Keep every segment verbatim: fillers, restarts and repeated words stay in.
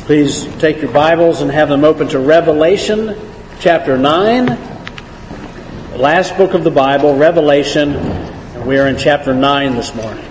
Please take your Bibles and have them open to Revelation chapter nine. The last book of the Bible, Revelation, and we are in chapter nine this morning.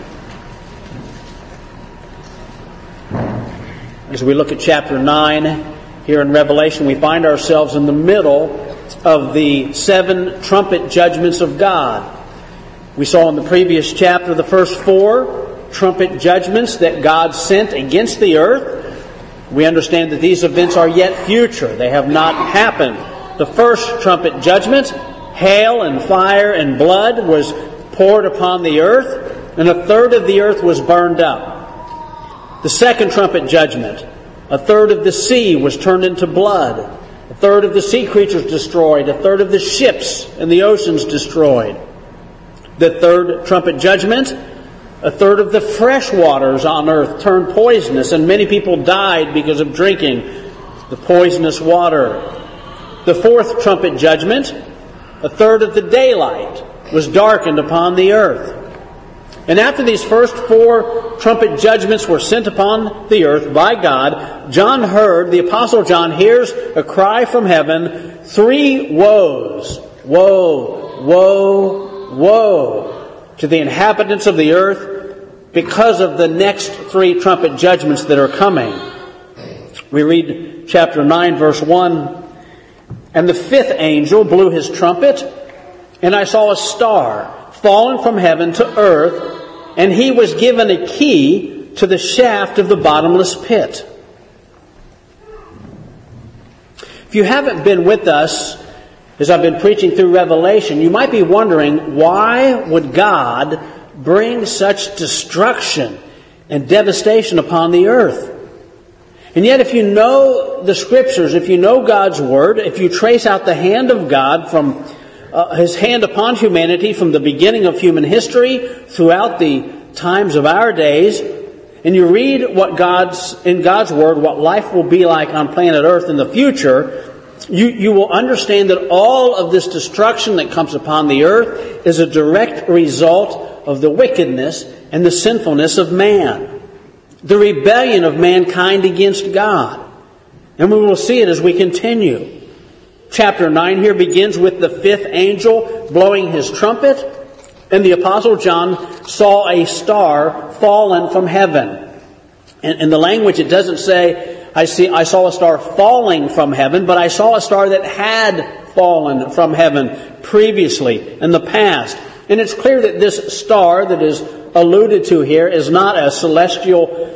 As we look at chapter nine here in Revelation, we find ourselves in the middle of the seven trumpet judgments of God. We saw in the previous chapter the first four trumpet judgments that God sent against the earth. We understand that these events are yet future. They have not happened. The first trumpet judgment, hail and fire and blood, was poured upon the earth, and a third of the earth was burned up. The second trumpet judgment, a third of the sea was turned into blood. A third of the sea creatures destroyed. A third of the ships in the oceans destroyed. The third trumpet judgment, a third of the fresh waters on earth turned poisonous, and many people died because of drinking the poisonous water. The fourth trumpet judgment, a third of the daylight was darkened upon the earth. And after these first four trumpet judgments were sent upon the earth by God, John heard, the Apostle John hears a cry from heaven, three woes, woe, woe, woe to the inhabitants of the earth because of the next three trumpet judgments that are coming. We read chapter nine, verse one. And the fifth angel blew his trumpet, and I saw a star fallen from heaven to earth, and he was given a key to the shaft of the bottomless pit. If you haven't been with us as I've been preaching through Revelation, you might be wondering, why would God bring such destruction and devastation upon the earth? And yet, if you know the Scriptures, if you know God's Word, if you trace out the hand of God from uh, His hand upon humanity from the beginning of human history throughout the times of our days, and you read what God's in God's Word, what life will be like on planet Earth in the future, you, you will understand that all of this destruction that comes upon the earth is a direct result of the wickedness and the sinfulness of man. The rebellion of mankind against God. And we will see it as we continue. Chapter nine here begins with the fifth angel blowing his trumpet, and the Apostle John saw a star fallen from heaven. And in the language it doesn't say, I see, I saw a star falling from heaven, but I saw a star that had fallen from heaven previously in the past. And it's clear that this star that is alluded to here is not a celestial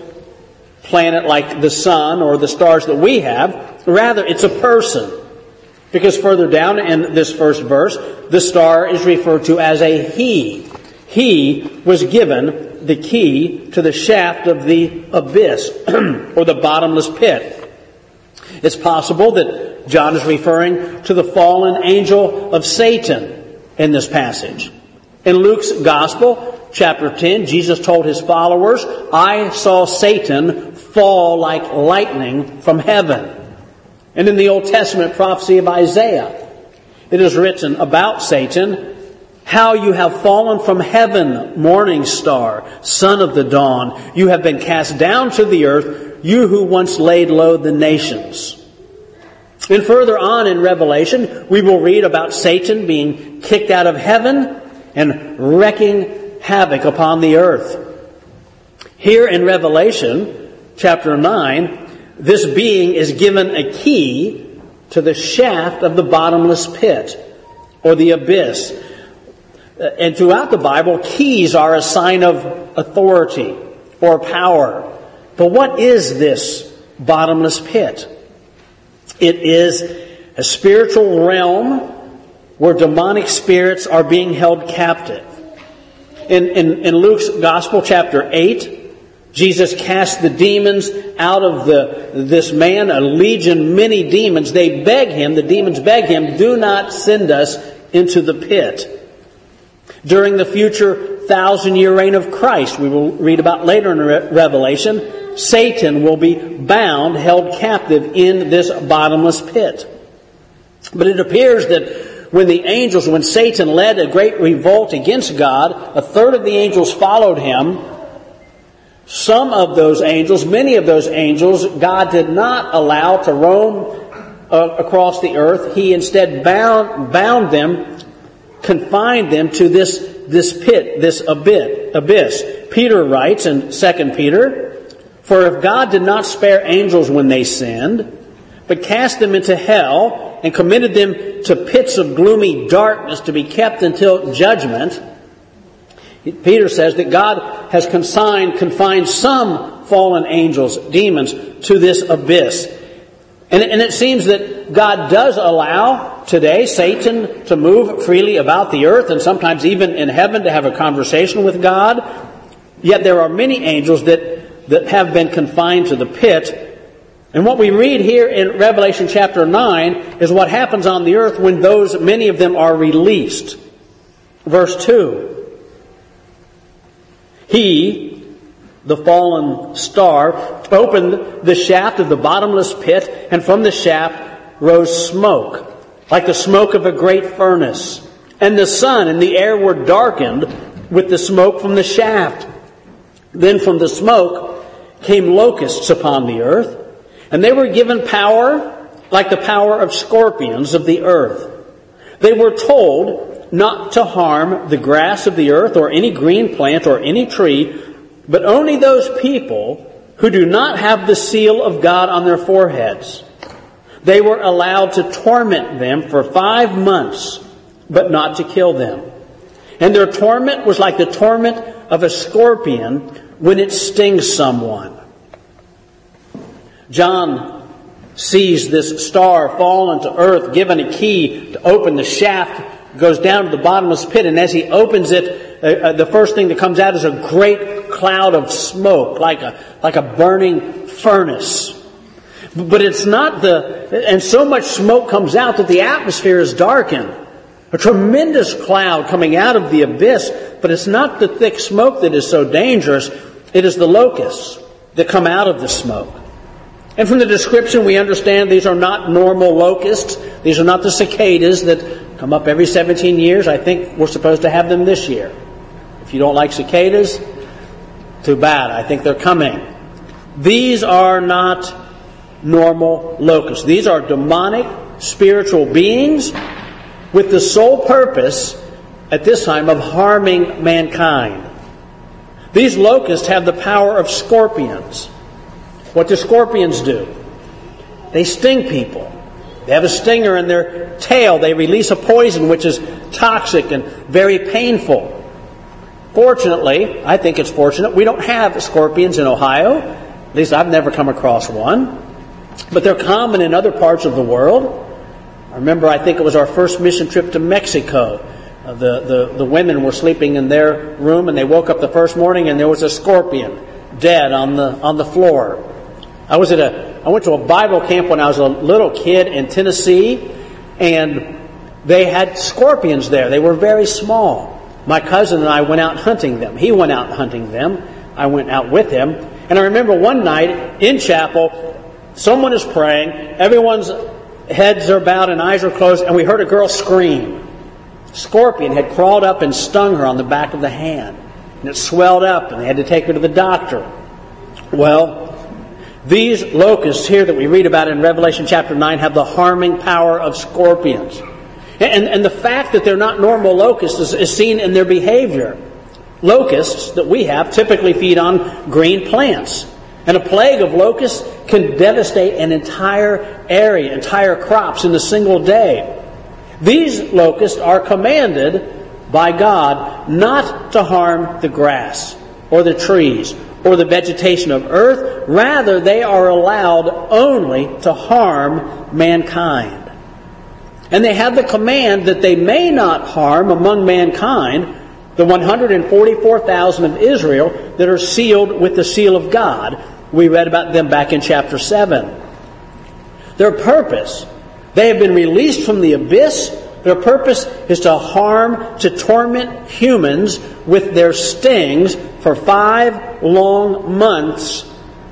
planet like the sun or the stars that we have. Rather, it's a person. Because further down in this first verse, the star is referred to as a he. He was given the key to the shaft of the abyss, or the bottomless pit. It's possible that John is referring to the fallen angel of Satan in this passage. In Luke's Gospel, chapter ten, Jesus told his followers, I saw Satan fall like lightning from heaven. And in the Old Testament prophecy of Isaiah, it is written about Satan, how you have fallen from heaven, morning star, son of the dawn. You have been cast down to the earth, you who once laid low the nations. And further on in Revelation, we will read about Satan being kicked out of heaven and wreaking havoc upon the earth. Here in Revelation chapter nine, this being is given a key to the shaft of the bottomless pit, or the abyss. And throughout the Bible, keys are a sign of authority or power. But what is this bottomless pit? It is a spiritual realm where demonic spirits are being held captive. In, in, in Luke's Gospel, chapter eight, Jesus cast the demons out of the this man, a legion, many demons. They beg him, the demons beg him, do not send us into the pit. During the future thousand-year reign of Christ, we will read about later in Re- Revelation, Satan will be bound, held captive in this bottomless pit. But it appears that when the angels, when Satan led a great revolt against God, a third of the angels followed him. Some of those angels, many of those angels, God did not allow to roam uh, across the earth. He instead bound, bound them, confined them to this, this pit, this abyss. Peter writes in Second Peter, "For if God did not spare angels when they sinned, but cast them into hell and committed them to pits of gloomy darkness to be kept until judgment," Peter says that God has consigned, confined some fallen angels, demons, to this abyss. And, and it seems that God does allow today Satan to move freely about the earth and sometimes even in heaven to have a conversation with God. Yet there are many angels that, that have been confined to the pit. And what we read here in Revelation chapter nine is what happens on the earth when those, many of them, are released. Verse two. He, the fallen star, opened the shaft of the bottomless pit, and from the shaft rose smoke, like the smoke of a great furnace. And the sun and the air were darkened with the smoke from the shaft. Then from the smoke came locusts upon the earth, and they were given power like the power of scorpions of the earth. They were told not to harm the grass of the earth or any green plant or any tree, but only those people who do not have the seal of God on their foreheads. They were allowed to torment them for five months, but not to kill them. And their torment was like the torment of a scorpion when it stings someone. John sees this star fallen to earth, given a key to open the shaft, goes down to the bottomless pit, and as he opens it, uh, uh, the first thing that comes out is a great cloud of smoke, like a like a burning furnace. But it's not the, and so much smoke comes out that the atmosphere is darkened. A tremendous cloud coming out of the abyss, but it's not the thick smoke that is so dangerous. It is the locusts that come out of the smoke. And from the description, we understand these are not normal locusts. These are not the cicadas that come up every seventeen years. I think we're supposed to have them this year. If you don't like cicadas, too bad. I think they're coming. These are not normal locusts. These are demonic, spiritual beings with the sole purpose at this time of harming mankind. These locusts have the power of scorpions. What do scorpions do? They sting people. They have a stinger in their tail. They release a poison which is toxic and very painful. Fortunately, I think it's fortunate, we don't have scorpions in Ohio. At least I've never come across one. But they're common in other parts of the world. I remember, I think it was our first mission trip to Mexico. Uh, the, the, the women were sleeping in their room, and they woke up the first morning and there was a scorpion dead on the on the floor. I was at a I went to a Bible camp when I was a little kid in Tennessee, and they had scorpions there. They were very small. My cousin and I went out hunting them. He went out hunting them. I went out with him. And I remember one night in chapel, someone is praying, everyone's heads are bowed and eyes are closed, and we heard a girl scream. Scorpion had crawled up and stung her on the back of the hand. And it swelled up, and they had to take her to the doctor. Well, these locusts here that we read about in Revelation chapter nine have the harming power of scorpions. And, and the fact that they're not normal locusts is, is seen in their behavior. Locusts that we have typically feed on green plants. And a plague of locusts can devastate an entire area, entire crops in a single day. These locusts are commanded by God not to harm the grass or the trees or the vegetation of earth. Rather, they are allowed only to harm mankind. And they have the command that they may not harm among mankind the one hundred forty-four thousand of Israel that are sealed with the seal of God. We read about them back in chapter seven. Their purpose, they have been released from the abyss. Their purpose is to harm, to torment humans with their stings for five long months,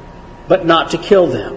but not to kill them.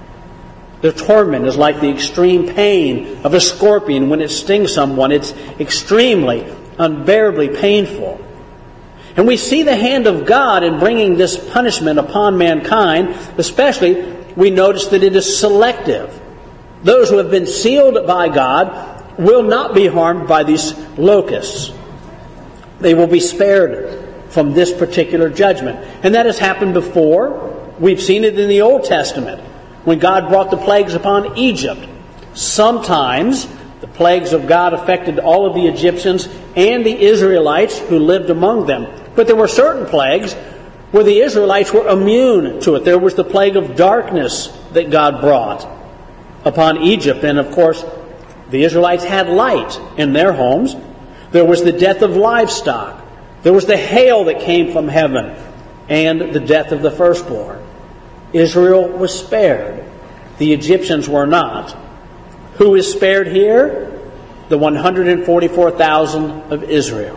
Their torment is like the extreme pain of a scorpion when it stings someone. It's extremely, unbearably painful. And we see the hand of God in bringing this punishment upon mankind. Especially, we notice that it is selective. Those who have been sealed by God will not be harmed by these locusts. They will be spared from this particular judgment. And that has happened before. We've seen it in the Old Testament, when God brought the plagues upon Egypt. Sometimes the plagues of God affected all of the Egyptians and the Israelites who lived among them. But there were certain plagues where the Israelites were immune to it. There was the plague of darkness that God brought upon Egypt. And of course, the Israelites had light in their homes. There was the death of livestock. There was the hail that came from heaven and the death of the firstborn. Israel was spared. The Egyptians were not. Who is spared here? The one hundred forty-four thousand of Israel.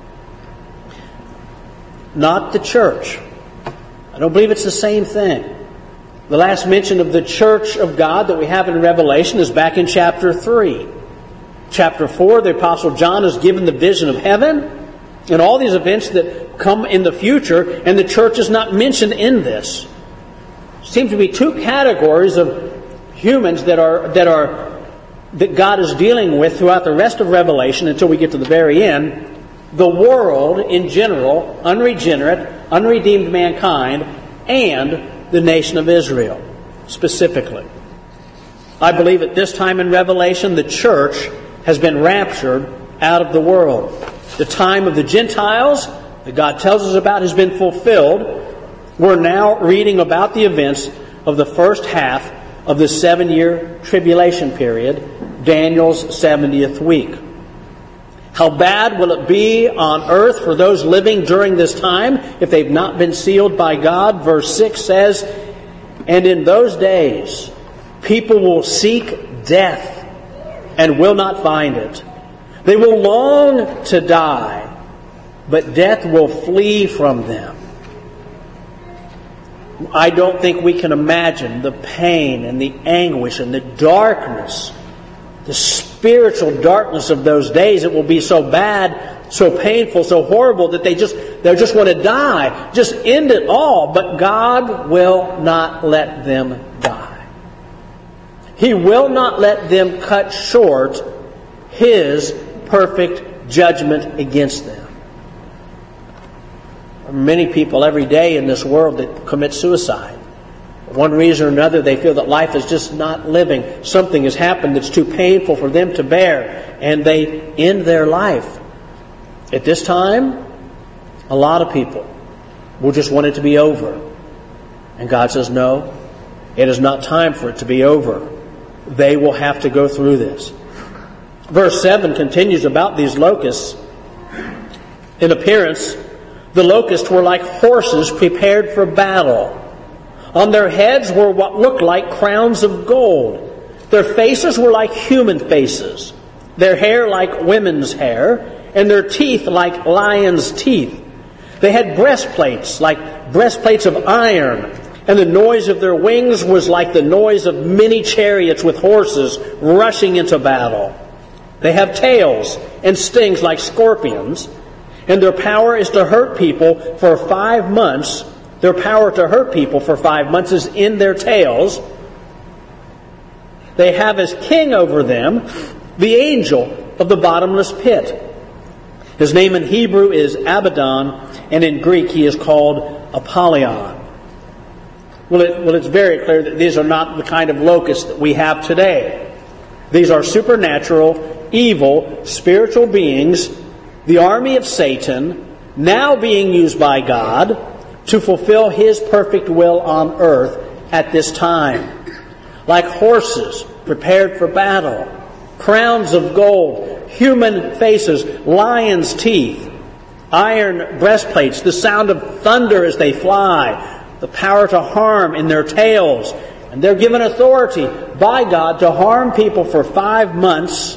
Not the church. I don't believe it's the same thing. The last mention of the church of God that we have in Revelation is back in chapter three. Chapter four, the Apostle John is given the vision of heaven and all these events that come in the future, and the church is not mentioned in this. Seems to be two categories of humans that are that are that God is dealing with throughout the rest of Revelation until we get to the very end. The world in general, unregenerate, unredeemed mankind, and the nation of Israel specifically. I believe at this time in Revelation the church has been raptured out of the world. The time of the Gentiles that God tells us about has been fulfilled. We're now reading about the events of the first half of the seven-year tribulation period, Daniel's seventieth week. How bad will it be on earth for those living during this time if they've not been sealed by God? Verse six says, "And in those days people will seek death and will not find it. They will long to die, but death will flee from them." I don't think we can imagine the pain and the anguish and the darkness, the spiritual darkness of those days. It will be so bad, so painful, so horrible that they just they just want to die. Just end it all. But God will not let them die. He will not let them cut short His perfect judgment against them. Many people every day in this world that commit suicide. For one reason or another, they feel that life is just not living. Something has happened that's too painful for them to bear, and they end their life. At this time, a lot of people will just want it to be over. And God says, no, it is not time for it to be over. They will have to go through this. Verse seven continues about these locusts. In appearance, the locusts were like horses prepared for battle. On their heads were what looked like crowns of gold. Their faces were like human faces, their hair like women's hair, and their teeth like lions' teeth. They had breastplates like breastplates of iron, and the noise of their wings was like the noise of many chariots with horses rushing into battle. They have tails and stings like scorpions, and their power is to hurt people for five months. Their power to hurt people for five months is in their tails. They have as king over them the angel of the bottomless pit. His name in Hebrew is Abaddon, and in Greek he is called Apollyon. Well, it, well, it's very clear that these are not the kind of locusts that we have today. These are supernatural, evil, spiritual beings, the army of Satan, now being used by God to fulfill His perfect will on earth at this time. Like horses prepared for battle, crowns of gold, human faces, lions' teeth, iron breastplates, the sound of thunder as they fly, the power to harm in their tails. And they're given authority by God to harm people for five months.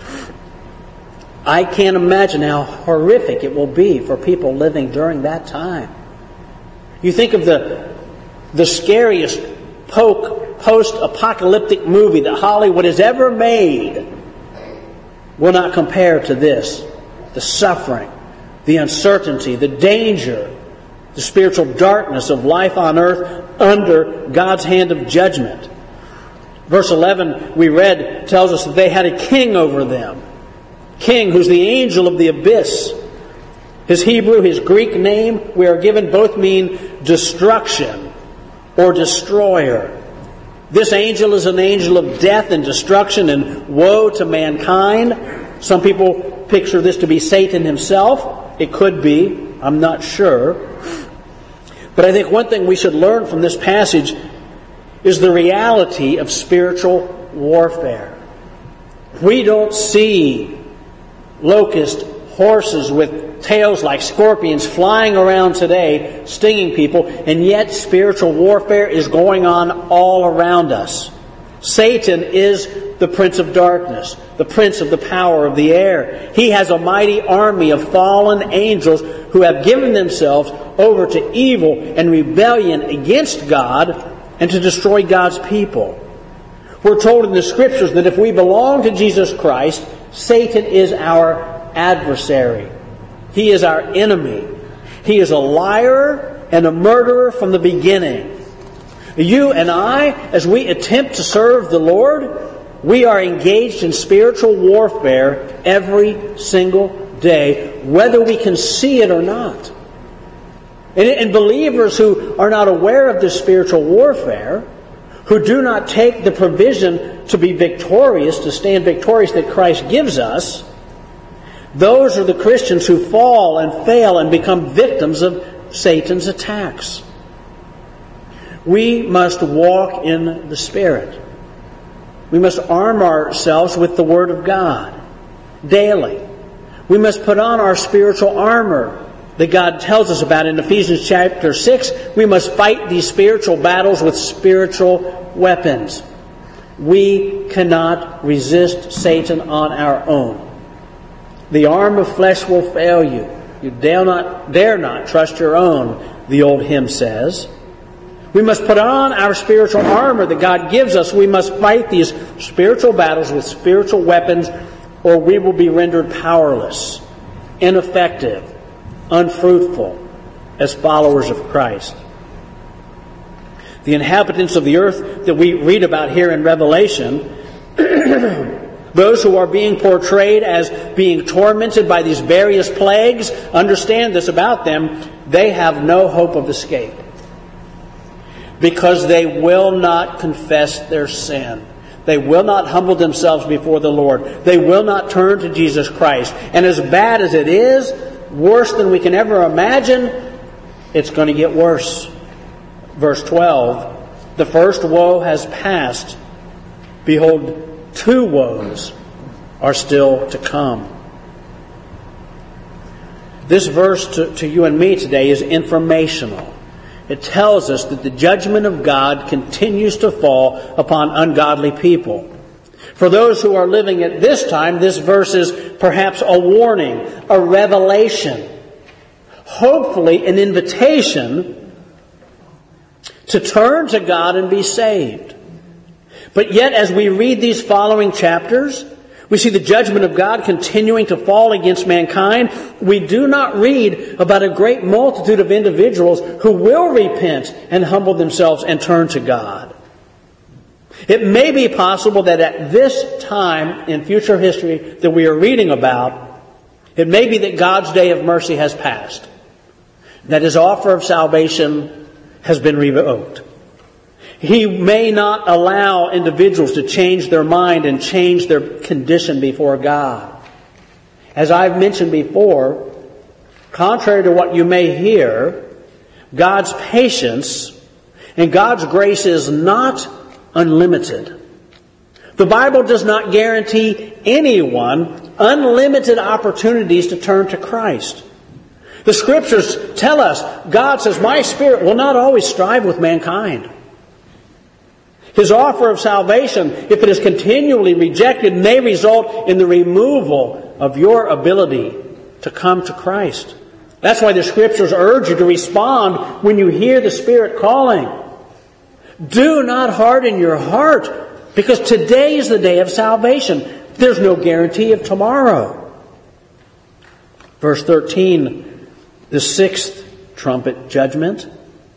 I can't imagine how horrific it will be for people living during that time. You think of the, the scariest poke, post-apocalyptic movie that Hollywood has ever made will not compare to this. The suffering, the uncertainty, the danger, the spiritual darkness of life on earth under God's hand of judgment. Verse eleven, we read, tells us that they had a king over them. King, who's the angel of the abyss. His Hebrew, his Greek name, we are given, both mean destruction or destroyer. This angel is an angel of death and destruction and woe to mankind. Some people picture this to be Satan himself. It could be. I'm not sure. But I think one thing we should learn from this passage is the reality of spiritual warfare. We don't see locust horses with tails like scorpions flying around today, stinging people, and yet spiritual warfare is going on all around us. Satan is the prince of darkness, the prince of the power of the air. He has a mighty army of fallen angels who have given themselves over to evil and rebellion against God and to destroy God's people. We're told in the Scriptures that if we belong to Jesus Christ, Satan is our adversary. He is our enemy. He is a liar and a murderer from the beginning. You and I, as we attempt to serve the Lord, we are engaged in spiritual warfare every single day, whether we can see it or not. And, and believers who are not aware of this spiritual warfare, who do not take the provision to be victorious, to stand victorious that Christ gives us, those are the Christians who fall and fail and become victims of Satan's attacks. We must walk in the Spirit. We must arm ourselves with the Word of God daily. We must put on our spiritual armor that God tells us about in Ephesians chapter six. We must fight these spiritual battles with spiritual weapons. We cannot resist Satan on our own. The arm of flesh will fail you. You dare not, dare not trust your own, the old hymn says. We must put on our spiritual armor that God gives us. We must fight these spiritual battles with spiritual weapons, or we will be rendered powerless, ineffective, unfruitful as followers of Christ. The inhabitants of the earth that we read about here in Revelation, those who are being portrayed as being tormented by these various plagues, understand this about them: they have no hope of escape, because they will not confess their sin. They will not humble themselves before the Lord. They will not turn to Jesus Christ. And as bad as it is, worse than we can ever imagine, it's going to get worse. Verse twelve, the first woe has passed. Behold, two woes are still to come. This verse to, to you and me today is informational. It tells us that the judgment of God continues to fall upon ungodly people. For those who are living at this time, this verse is perhaps a warning, a revelation, hopefully an invitation to turn to God and be saved. But yet, as we read these following chapters, we see the judgment of God continuing to fall against mankind. We do not read about a great multitude of individuals who will repent and humble themselves and turn to God. It may be possible that at this time in future history that we are reading about, it may be that God's day of mercy has passed, that His offer of salvation has been revoked. He may not allow individuals to change their mind and change their condition before God. As I've mentioned before, contrary to what you may hear, God's patience and God's grace is not unlimited. The Bible does not guarantee anyone unlimited opportunities to turn to Christ. The Scriptures tell us, God says, my Spirit will not always strive with mankind. His offer of salvation, if it is continually rejected, may result in the removal of your ability to come to Christ. That's why the Scriptures urge you to respond when you hear the Spirit calling. Do not harden your heart, because today is the day of salvation. There's no guarantee of tomorrow. Verse thirteen, the sixth trumpet judgment.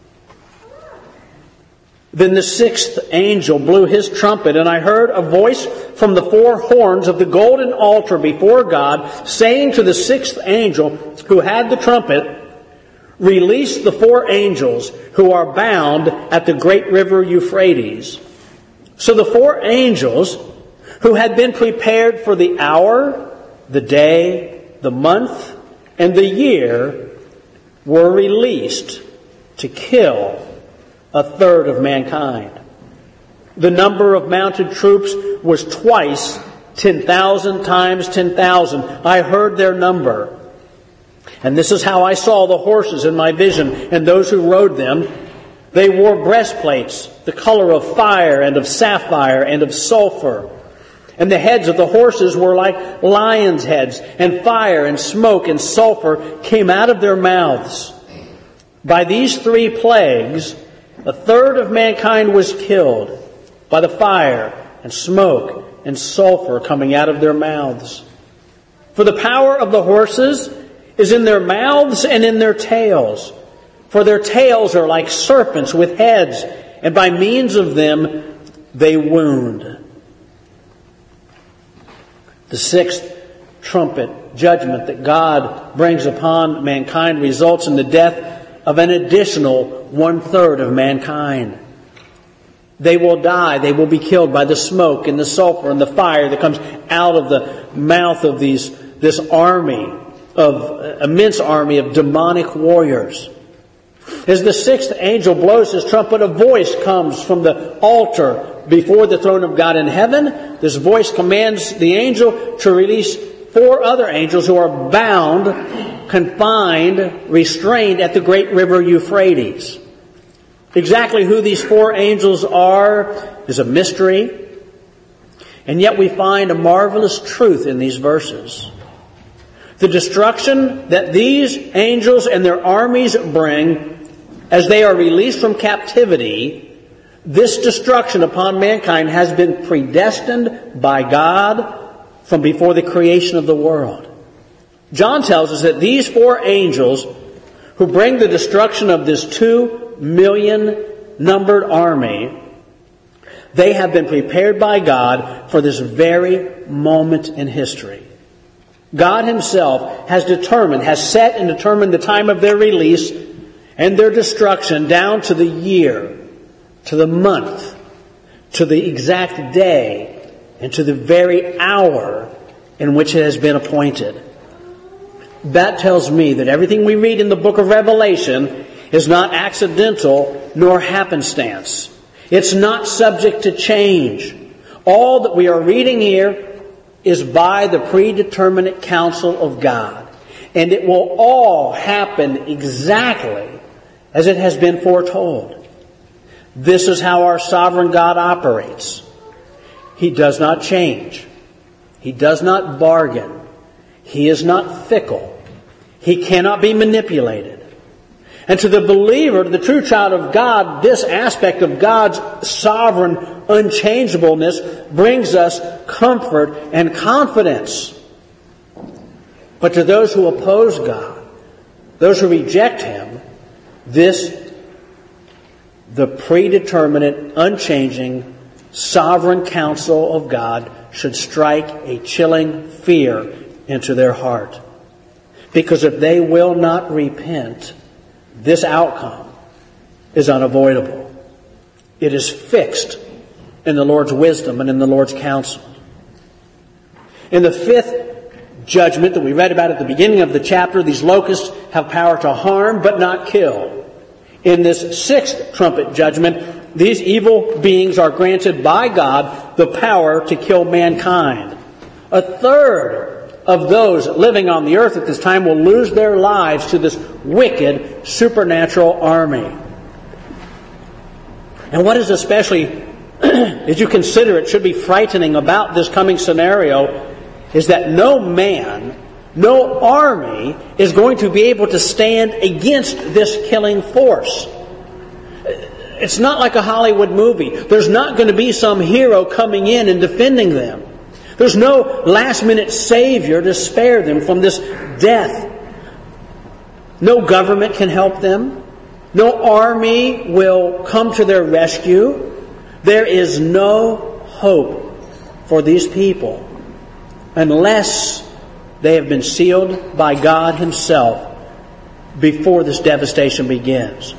Then the sixth angel blew his trumpet, and I heard a voice from the four horns of the golden altar before God, saying to the sixth angel who had the trumpet, "Release the four angels who are bound at the great river Euphrates." So the four angels who had been prepared for the hour, the day, the month, and the year were released to kill a third of mankind. The number of mounted troops was twice ten thousand times ten thousand. I heard their number. And this is how I saw the horses in my vision and those who rode them. They wore breastplates, the color of fire and of sapphire and of sulfur. And the heads of the horses were like lions' heads, and fire and smoke and sulfur came out of their mouths. By these three plagues, a third of mankind was killed by the fire and smoke and sulfur coming out of their mouths. For the power of the horses is in their mouths and in their tails. For their tails are like serpents with heads, and by means of them they wound. The sixth trumpet judgment that God brings upon mankind results in the death of an additional one-third of mankind. They will die. They will be killed by the smoke and the sulfur and the fire that comes out of the mouth of these this army, of immense army of demonic warriors. As the sixth angel blows his trumpet, a voice comes from the altar before the throne of God in heaven. This voice commands the angel to release four other angels who are bound, confined, restrained at the great river Euphrates. Exactly who these four angels are is a mystery. And yet we find a marvelous truth in these verses. The destruction that these angels and their armies bring as they are released from captivity, this destruction upon mankind has been predestined by God from before the creation of the world. John tells us that these four angels who bring the destruction of this two million numbered army, they have been prepared by God for this very moment in history. God Himself has determined, has set and determined the time of their release and their destruction down to the year, to the month, to the exact day, and to the very hour in which it has been appointed. That tells me that everything we read in the book of Revelation is not accidental nor happenstance. It's not subject to change. All that we are reading here is by the predeterminate counsel of God. And it will all happen exactly as it has been foretold. This is how our sovereign God operates. He does not change. He does not bargain. He is not fickle. He cannot be manipulated. And to the believer, to the true child of God, this aspect of God's sovereign unchangeableness brings us comfort and confidence. But to those who oppose God, those who reject Him, this, the predeterminate, unchanging, sovereign counsel of God should strike a chilling fear into their heart. Because if they will not repent, this outcome is unavoidable. It is fixed in the Lord's wisdom and in the Lord's counsel. In the fifth judgment that we read about at the beginning of the chapter, these locusts have power to harm but not kill. In this sixth trumpet judgment, these evil beings are granted by God the power to kill mankind. A third of those living on the earth at this time will lose their lives to this wicked supernatural army. And what is especially, as you consider it, should be frightening about this coming scenario is that no man, no army is going to be able to stand against this killing force. It's not like a Hollywood movie. There's not going to be some hero coming in and defending them. There's no last-minute savior to spare them from this death No government can help them. No army will come to their rescue. There is no hope for these people unless they have been sealed by God Himself before this devastation begins.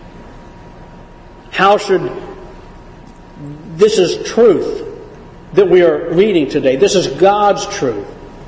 How should... This is truth that we are reading today. This is God's truth.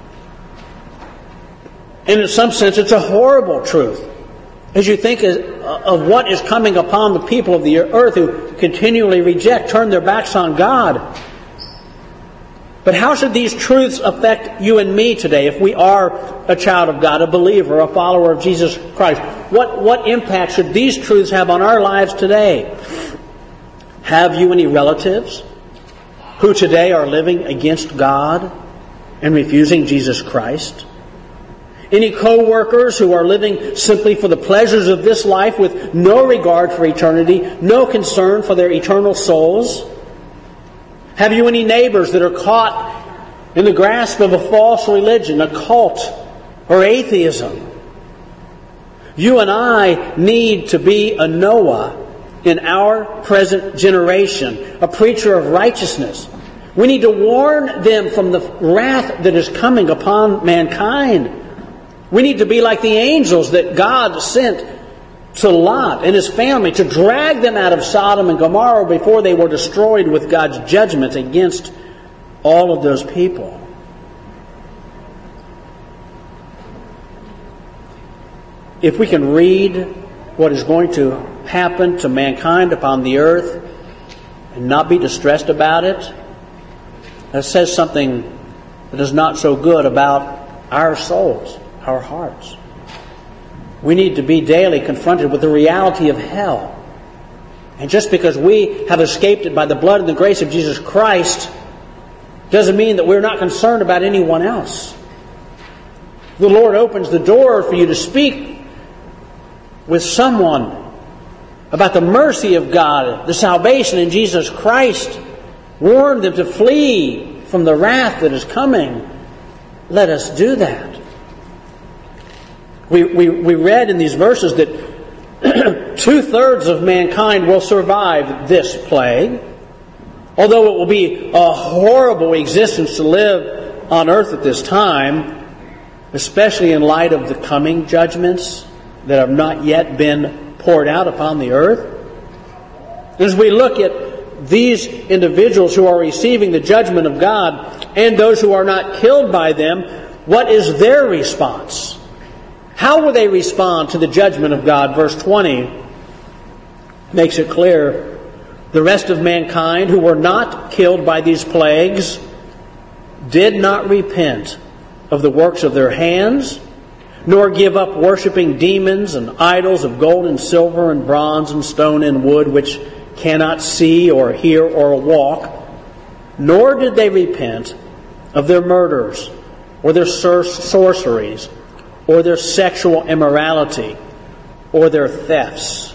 And in some sense, it's a horrible truth. As you think of what is coming upon the people of the earth who continually reject, turn their backs on God. But how should these truths affect you and me today if we are a child of God, a believer, a follower of Jesus Christ? What, what impact should these truths have on our lives today? Have you any relatives who today are living against God and refusing Jesus Christ? Any co-workers who are living simply for the pleasures of this life with no regard for eternity, no concern for their eternal souls? Have you any neighbors that are caught in the grasp of a false religion, a cult, or atheism? You and I need to be a Noah in our present generation, a preacher of righteousness. We need to warn them from the wrath that is coming upon mankind. We need to be like the angels that God sent to Lot and his family to drag them out of Sodom and Gomorrah before they were destroyed with God's judgment against all of those people. If we can read what is going to happen to mankind upon the earth and not be distressed about it, that says something that is not so good about our souls, our hearts. We need to be daily confronted with the reality of hell. And just because we have escaped it by the blood and the grace of Jesus Christ doesn't mean that we're not concerned about anyone else. The Lord opens the door for you to speak with someone about the mercy of God, the salvation in Jesus Christ. Warn them to flee from the wrath that is coming. Let us do that. We, we, we read in these verses that two-thirds of mankind will survive this plague. Although it will be a horrible existence to live on earth at this time, especially in light of the coming judgments that have not yet been poured out upon the earth. As we look at these individuals who are receiving the judgment of God and those who are not killed by them, what is their response? How will they respond to the judgment of God? Verse twenty makes it clear. The rest of mankind who were not killed by these plagues did not repent of the works of their hands, nor give up worshiping demons and idols of gold and silver and bronze and stone and wood, which cannot see or hear or walk, nor did they repent of their murders or their sor- sorceries or their sexual immorality or their thefts.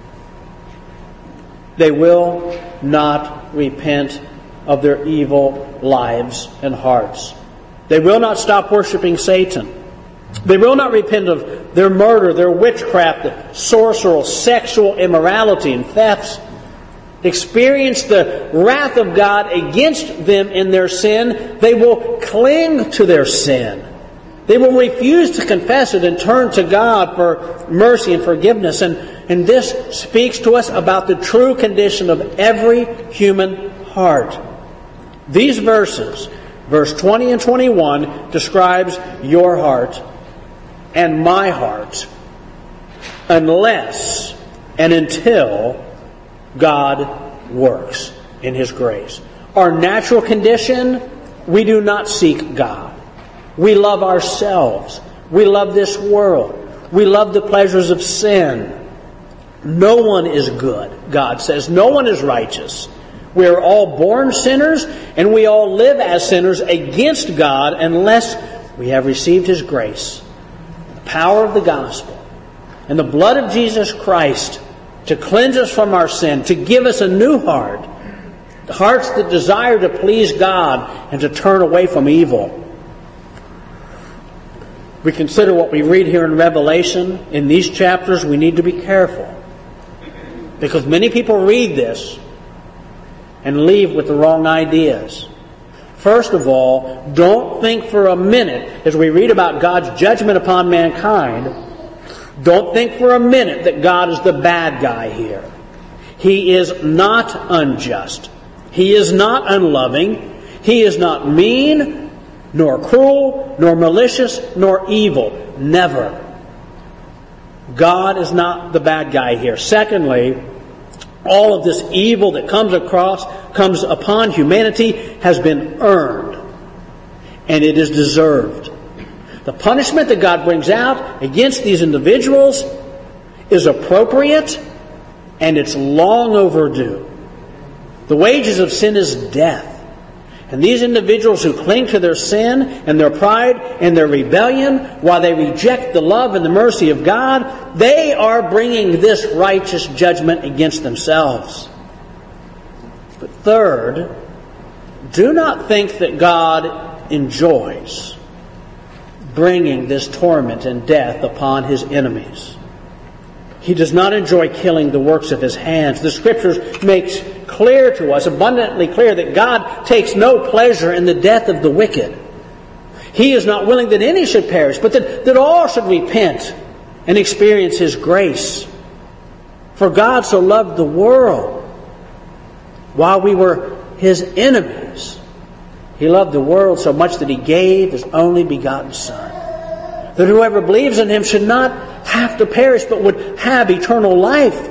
They will not repent of their evil lives and hearts. They will not stop worshiping Satan. They will not repent of their murder, their witchcraft, their sorcery, sexual immorality, and thefts. Experience the wrath of God against them in their sin. They will cling to their sin. They will refuse to confess it and turn to God for mercy and forgiveness. And, and this speaks to us about the true condition of every human heart. These verses, verse twenty and twenty-one, describes your heart and my heart unless and until God works in His grace. Our natural condition, we do not seek God. We love ourselves. We love this world. We love the pleasures of sin. No one is good, God says. No one is righteous. We are all born sinners, and we all live as sinners against God unless we have received His grace, the power of the gospel, and the blood of Jesus Christ to cleanse us from our sin, to give us a new heart, hearts that desire to please God and to turn away from evil. we consider what we read here in Revelation, in these chapters, we need to be careful. Because many people read this and leave with the wrong ideas. First of all, don't think for a minute, as we read about God's judgment upon mankind, don't think for a minute that God is the bad guy here. He is not unjust. He is not unloving. He is not mean, nor cruel, nor malicious, nor evil. Never. God is not the bad guy here. Secondly, all of this evil that comes across, comes upon humanity has been earned. And it is deserved. The punishment that God brings out against these individuals is appropriate and it's long overdue. The wages of sin is death. And these individuals who cling to their sin and their pride and their rebellion, while they reject the love and the mercy of God, they are bringing this righteous judgment against themselves. But third, do not think that God enjoys bringing this torment and death upon His enemies. He does not enjoy killing the works of His hands. The Scriptures makes clear to us, abundantly clear, that God takes no pleasure in the death of the wicked. He is not willing that any should perish, but that, that all should repent and experience His grace. For God so loved the world while we were His enemies. He loved the world so much that He gave His only begotten Son, that whoever believes in Him should not have to perish, but would have eternal life.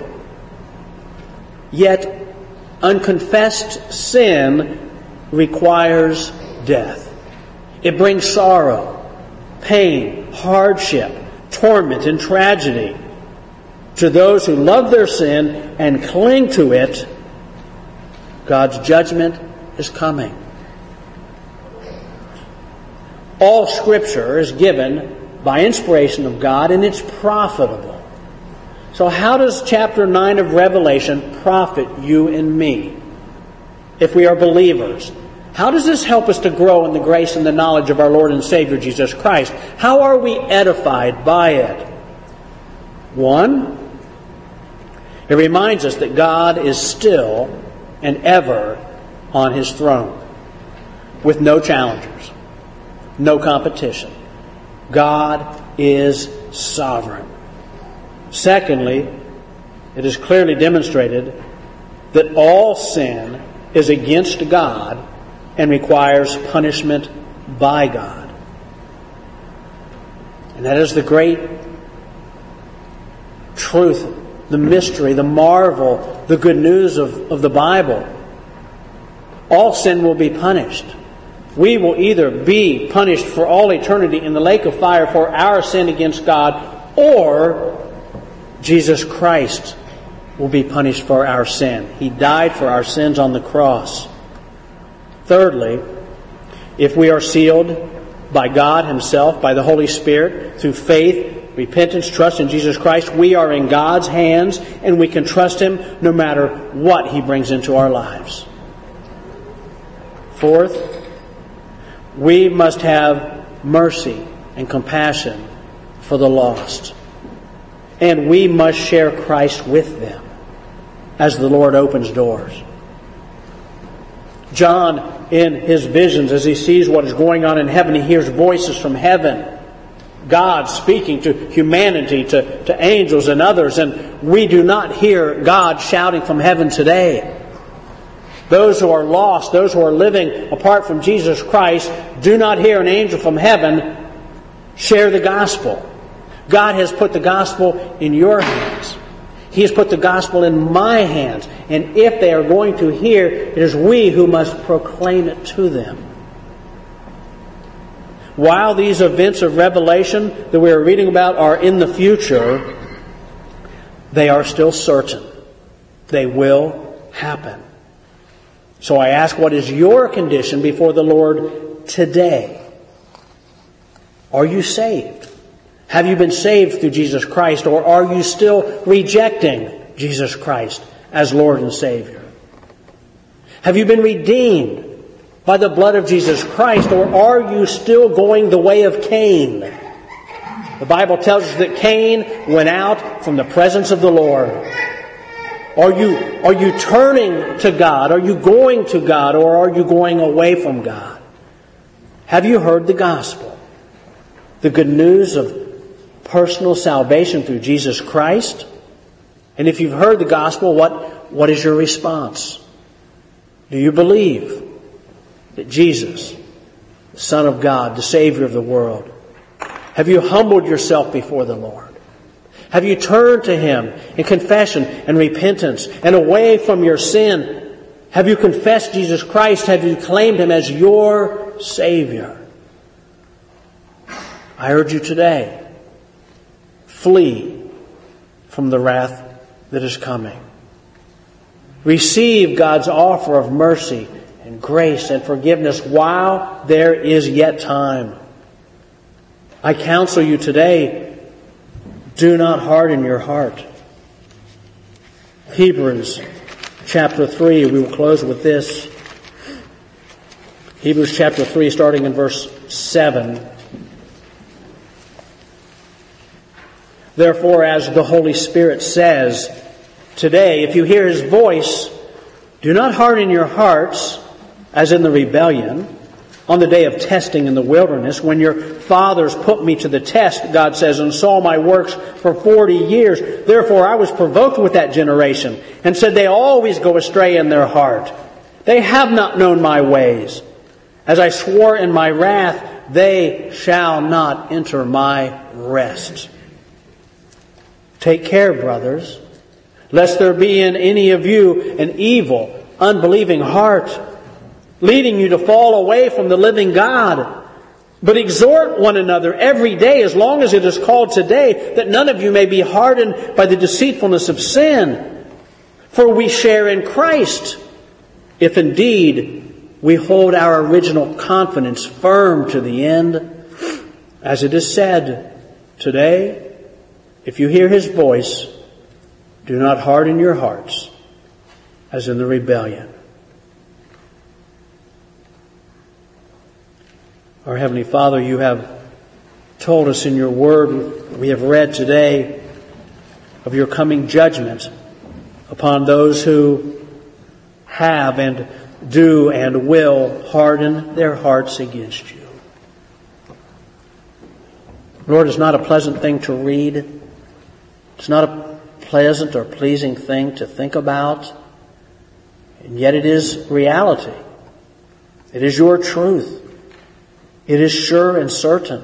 Yet, unconfessed sin requires death. It brings sorrow, pain, hardship, torment, and tragedy to those who love their sin and cling to it. God's judgment is coming. All Scripture is given by inspiration of God, and it's profitable. So how does chapter nine of Revelation profit you and me if we are believers? How does this help us to grow in the grace and the knowledge of our Lord and Savior Jesus Christ? How are we edified by it? One, it reminds us that God is still and ever on His throne, with no challengers, no competition. God is sovereign. Secondly, it is clearly demonstrated that all sin is against God and requires punishment by God. And that is the great truth, the mystery, the marvel, the good news of, of the Bible. All sin will be punished. We will either be punished for all eternity in the lake of fire for our sin against God, or Jesus Christ will be punished for our sin. He died for our sins on the cross. Thirdly, if we are sealed by God Himself, by the Holy Spirit, through faith, repentance, trust in Jesus Christ, we are in God's hands and we can trust Him no matter what He brings into our lives. Fourth, we must have mercy and compassion for the lost. And we must share Christ with them as the Lord opens doors. John, in his visions, as he sees what is going on in heaven, he hears voices from heaven. God speaking to humanity, to, to angels and others. And we do not hear God shouting from heaven today. Those who are lost, those who are living apart from Jesus Christ, do not hear an angel from heaven share the gospel. God has put the gospel in your hands. He has put the gospel in my hands. And if they are going to hear, it is we who must proclaim it to them. While these events of Revelation that we are reading about are in the future, they are still certain. They will happen. So I ask, what is your condition before the Lord today? Are you saved? Have you been saved through Jesus Christ, or are you still rejecting Jesus Christ as Lord and Savior? Have you been redeemed by the blood of Jesus Christ, or are you still going the way of Cain, The Bible tells us that Cain went out from the presence of the Lord. Are you, are you turning to God? Are you going to God? Or are you going away from God? Have you heard the gospel? The good news of personal salvation through Jesus Christ? And if you've heard the gospel, what, what is your response? Do you believe that Jesus, the Son of God, the Savior of the world, have you humbled yourself before the Lord? Have you turned to Him in confession and repentance and away from your sin? Have you confessed Jesus Christ? Have you claimed Him as your Savior? I urge you today, flee from the wrath that is coming. Receive God's offer of mercy and grace and forgiveness while there is yet time. I counsel you today, do not harden your heart. Hebrews chapter three, we will close with this. Hebrews chapter three, starting in verse seven. Therefore, as the Holy Spirit says today, if you hear His voice, do not harden your hearts as in the rebellion on the day of testing in the wilderness, when your fathers put me to the test, God says, and saw my works for forty years. Therefore I was provoked with that generation, and said, they always go astray in their heart. They have not known my ways. As I swore in my wrath, they shall not enter my rest. Take care, brothers, lest there be in any of you an evil, unbelieving heart, leading you to fall away from the living God. But exhort one another every day, as long as it is called today, that none of you may be hardened by the deceitfulness of sin. For we share in Christ, if indeed we hold our original confidence firm to the end. As it is said, today, if you hear His voice, do not harden your hearts as in the rebellion. Our Heavenly Father, you have told us in your word, we have read today, of your coming judgment upon those who have and do and will harden their hearts against you. Lord, it's not a pleasant thing to read. It's not a pleasant or pleasing thing to think about. And yet it is reality. It is your truth. It is sure and certain.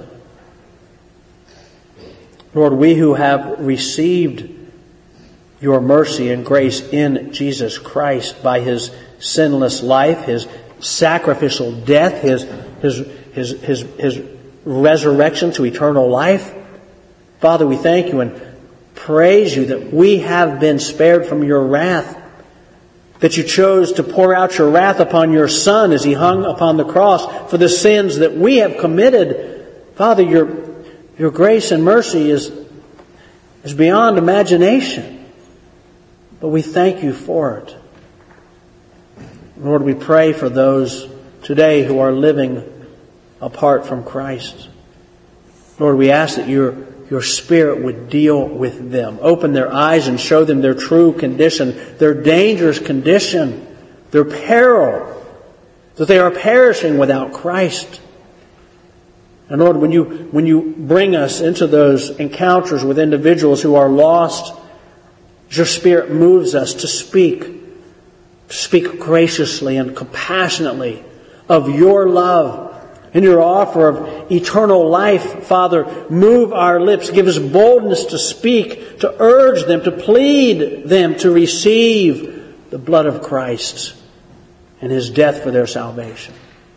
Lord, we who have received your mercy and grace in Jesus Christ by His sinless life, His sacrificial death, His, His, His, His, His resurrection to eternal life, Father, we thank you and praise you that we have been spared from your wrath, that you chose to pour out your wrath upon your Son as He hung upon the cross for the sins that we have committed. Father, your, your grace and mercy is, is beyond imagination, but we thank you for it. Lord, we pray for those today who are living apart from Christ. Lord, we ask that your, your Spirit would deal with them. Open their eyes and show them their true condition, their dangerous condition, their peril, that they are perishing without Christ. And Lord, when you, when you bring us into those encounters with individuals who are lost, your Spirit moves us to speak, to speak graciously and compassionately of your love and your offer of eternal life. Father, move our lips. Give us boldness to speak, to urge them, to plead them to receive the blood of Christ and His death for their salvation.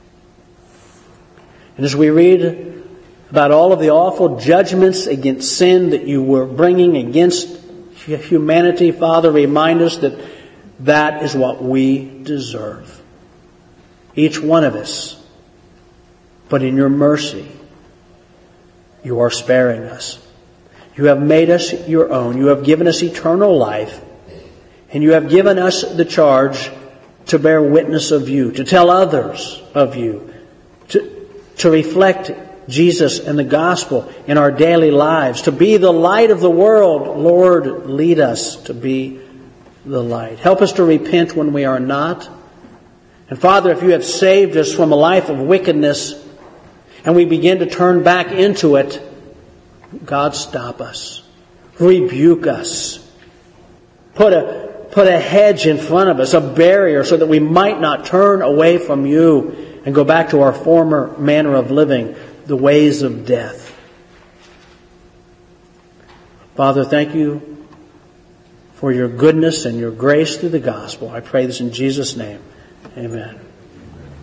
And as we read about all of the awful judgments against sin that you were bringing against humanity, Father, remind us that that is what we deserve. Each one of us. But in your mercy, you are sparing us. You have made us your own. You have given us eternal life. And you have given us the charge to bear witness of you, to tell others of you, to, to reflect Jesus and the gospel in our daily lives. To be the light of the world, Lord, lead us to be the light. Help us to repent when we are not. And Father, if you have saved us from a life of wickedness and we begin to turn back into it, God, stop us. Rebuke us. Put a, put a hedge in front of us, a barrier, so that we might not turn away from you and go back to our former manner of living, the ways of death. Father, thank you for your goodness and your grace through the gospel. I pray this in Jesus' name. Amen.